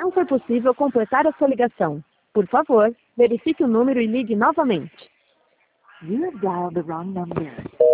Não foi possível completar a sua ligação. Por favor, verifique o número e ligue novamente. You have dialed the wrong number.